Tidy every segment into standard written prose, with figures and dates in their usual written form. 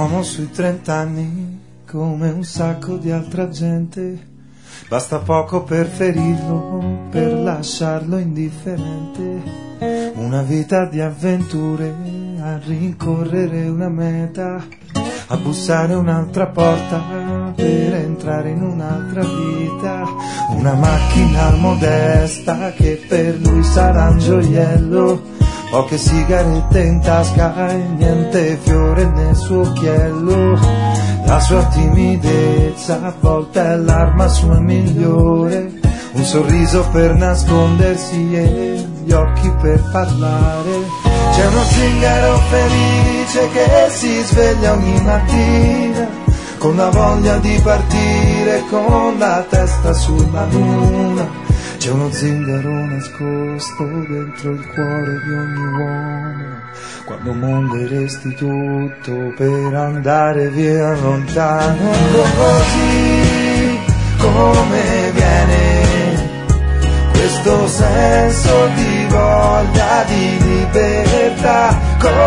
uomo sui 30 anni, come un sacco di altra gente. Basta poco per ferirlo, per lasciarlo indifferente. Una vita di avventure, a rincorrere una meta, a bussare un'altra porta per entrare in un'altra vita. Una macchina modesta che per lui sarà un gioiello, poche sigarette in tasca e niente fiore nel suo occhiello. La sua timidezza a volte è l'arma sua migliore, un sorriso per nascondersi e gli occhi per parlare. C'è uno zingaro felice che si sveglia ogni mattina con la voglia di partire, con la testa sulla luna. C'è uno zingaro nascosto dentro il cuore di ogni uomo, quando monderesti tutto per andare via lontano. Così come viene questo senso di voglia di libertà,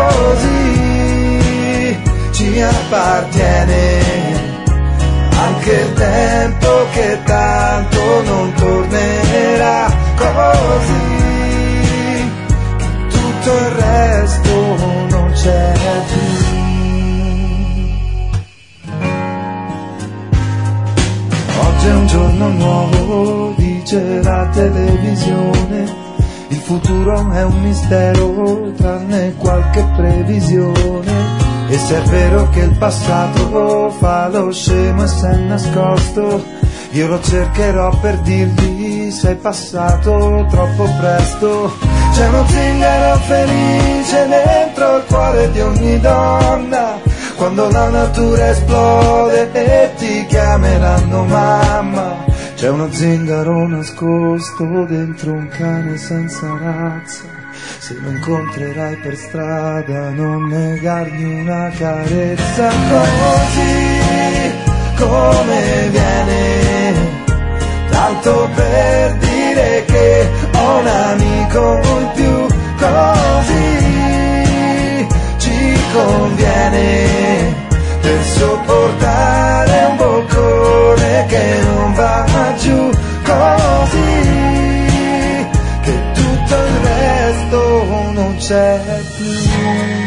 così ci appartiene anche il tempo che tanto non tornerà, così che tutto il resto non c'è più. Oggi è un giorno nuovo, dice la televisione, il futuro è un mistero tranne qualche previsione. E se è vero che il passato fa lo scemo e s'è nascosto, io lo cercherò per dirgli sei passato troppo presto. C'è uno zingaro felice dentro il cuore di ogni donna, quando la natura esplode e ti chiameranno mamma. C'è uno zingaro nascosto dentro un cane senza razza, se lo incontrerai per strada non negargli una carezza. Così come viene, tanto per dire che ho un amico in più, così ci conviene per sopportare un boccone che non va giù, così che tutto il resto non c'è più.